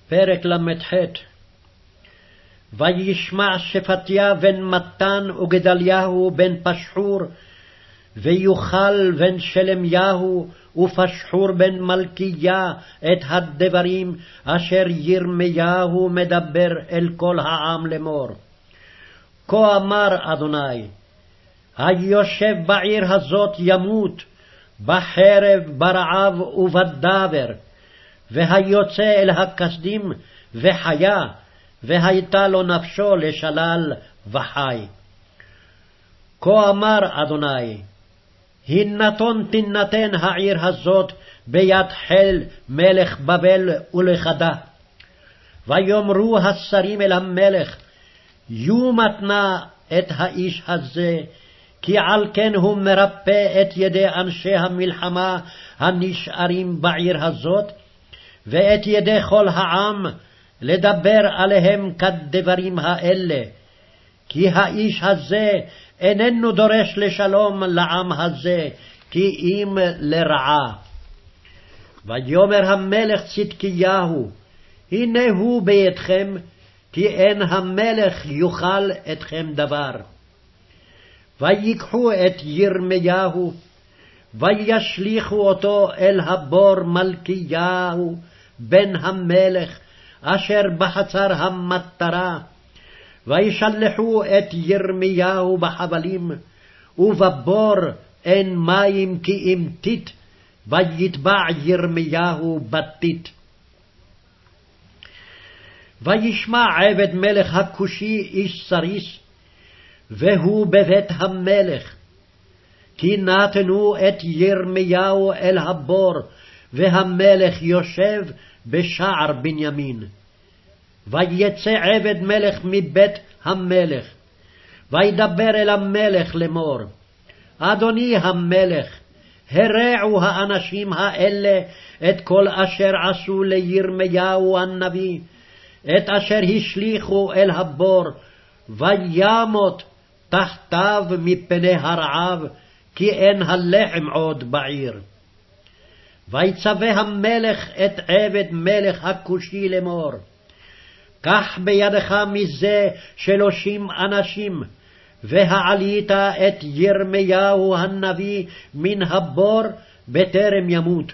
פרק ל"ח. וישמע שפטיה בן מתן וגדליהו בן פשחור, ויוכל בן שלמיהו ופשחור בן מלכיה את הדברים אשר ירמיהו מדבר אל כל העם לאמור. כה אמר אדוני, היושב בעיר הזאת ימות, בחרב, ברעב ובדבר, והיוצא אל הכסדים וחיה, והייתה לו נפשו לשלל וחי. כה אמר אדוני, הנתון תינתן העיר הזאת ביד חיל מלך בבל ולכדה. ויאמרו השרים אל המלך, יומת נא את האיש הזה, כי על כן הוא מרפא את ידי אנשי המלחמה הנשארים בעיר הזאת, ואת ידי כל העם לדבר עליהם כדברים האלה, כי האיש הזה איננו דורש לשלום לעם הזה, כי אם לרעה. ויאמר המלך צדקיהו, הנה הוא בידכם, כי אין המלך יוכל אתכם דבר. ויקחו את ירמיהו, וישליכו אותו אל הבור מלכיהו בן המלך, אשר בחצר המטרה, וישלחו את ירמיהו בחבלים, ובבור אין מים כי אם טיט, ויטבע ירמיהו בטיט. וישמע עבד מלך הכושי איש סריס, והוא בבית המלך, כי נתנו את ירמיהו אל הבור, והמלך יושב בשער בנימין. ויצא עבד מלך מבית המלך, וידבר אל המלך לאמור, אדוני המלך, הרעו האנשים האלה את כל אשר עשו לירמיהו הנביא, את אשר השליכו אל הבור, וימות תחתיו מפני הרעב, כי אין הלחם עוד בעיר. ויצווה המלך את עבד מלך הכושי לאמור, קח בידך מזה 30 אנשים, והעלית את ירמיהו הנביא מן הבור בטרם ימות.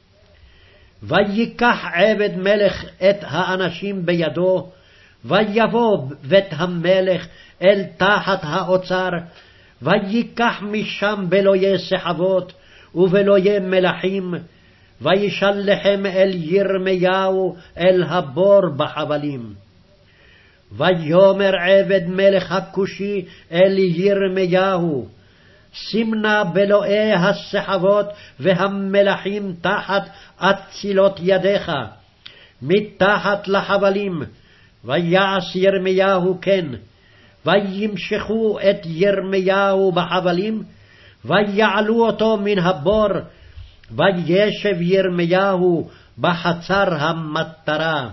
ויקח עבד מלך את האנשים בידו, ויבוא בית המלך אל תחת האוצר, ויקח משם בלויי סחבות ובלויי מלחים, וישלחם אל ירמיהו אל הבור בחבלים. ויאמר עבד מלך הכושי אל ירמיהו, שים נא בלועי הסחבות והמלחים תחת אצילות ידיך, מתחת לחבלים. ויעש ירמיהו כן, וימשכו את ירמיהו בחבלים, ויעלו אותו מן הבור, וישב ירמיהו בחצר המטרה.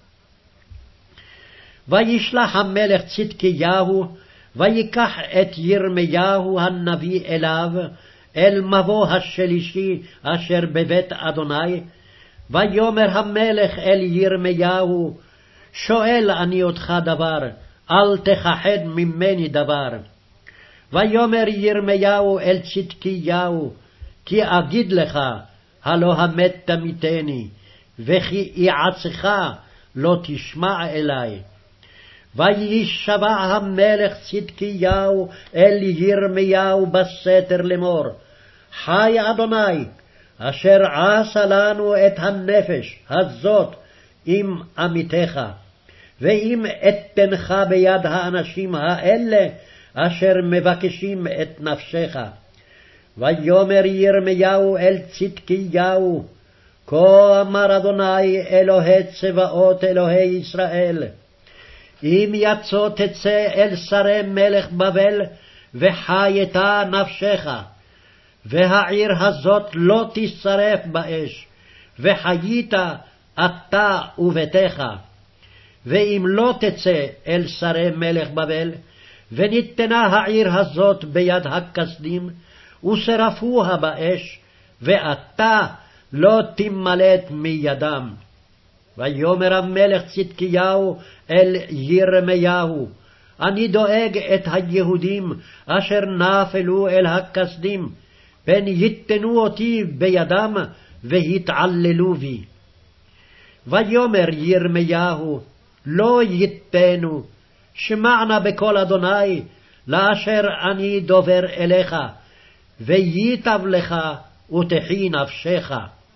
וישלח המלך צדקיהו, ויקח את ירמיהו הנביא אליו, אל מבוא השלישי אשר בבית אדוני. ויאמר המלך אל ירמיהו, שואל אני אותך דבר, אל תכחד ממני דבר. ויאמר ירמיהו אל צדקיהו, כי אגיד לך, הלא המת תמיתני, וכי יעצך לא תשמע אלי. וישבע המלך צדקיהו אל ירמיהו בסתר לאמור, חי אדוני, אשר עשה לנו את הנפש הזאת עם עמיתך, ואם אתנך ביד האנשים האלה אשר מבקשים את נפשך. ויאמר ירמיהו אל צדקיהו, כה אמר אדוני אלוהי צבאות אלוהי ישראל, אם יצא תצא אל שרי מלך בבל, וחייתה נפשך, והעיר הזאת לא תשרף באש, וחיית אתה וביתך. ואם לא תצא אל שרי מלך בבל, וניתנה העיר הזאת ביד הכסדים, ושרפוה באש, ואתה לא תימלט מידם. ויאמר המלך צדקיהו אל ירמיהו, אני דואג את היהודים אשר נפלו אל הכסדים, פן ייתנו אותי בידם והתעללו בי. ויאמר ירמיהו, לא ייתנו, שמענה בקול אדוני, לאשר אני דובר אליך, וייטב לך ותחי נפשך.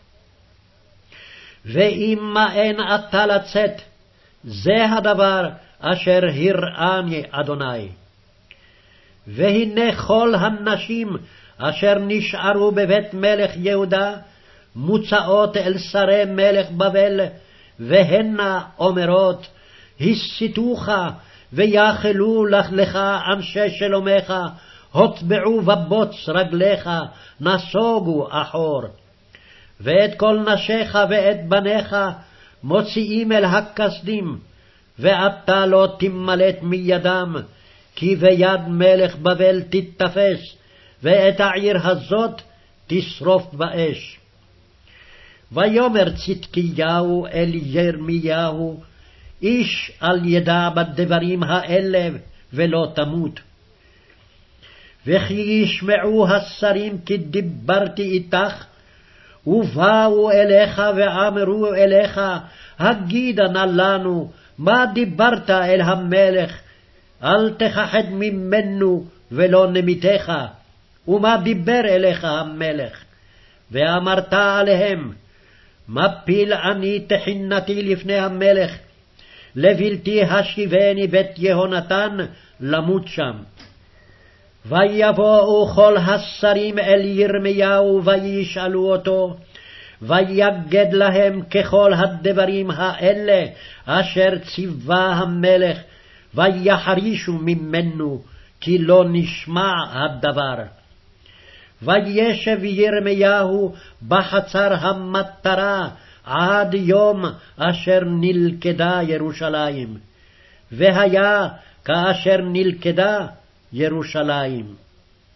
ואם מאן אתה לצאת, זה הדבר אשר הראני אדוני. והנה כל הנשים אשר נשארו בבית מלך יהודה, מוצאות אל שרי מלך בבל, והנה אומרות, הסיתוך ויאכלו לך אנשי שלומך, הוטבעו בבוץ רגליך, נסוגו אחור. ואת כל נשיך ואת בניך מוציאים אל הכסדים, ואתה לא תמלט מידם, כי ביד מלך בבל תתפס, ואת העיר הזאת תשרוף באש. ויאמר צדקיהו אל ירמיהו, איש אל ידע בדברים האלה ולא תמות. וכי ישמעו השרים כי דיברתי איתך, ובאו אליך ואמרו אליך, הגידה נא לנו, מה דיברת אל המלך? אל תכחד ממנו ולא נמיתך. ומה דיבר אליך המלך? ואמרת עליהם, מפיל אני תחינתי לפני המלך, לבלתי השיבני בית יהונתן למות שם. ויבואו כל השרים אל ירמיהו וישאלו אותו, ויגד להם ככל הדברים האלה אשר ציווה המלך, ויחרישו ממנו, כי לא נשמע הדבר. וישב ירמיהו בחצר המטרה עד יום אשר נלכדה ירושלים, והיה כאשר נלכדה ירושלים.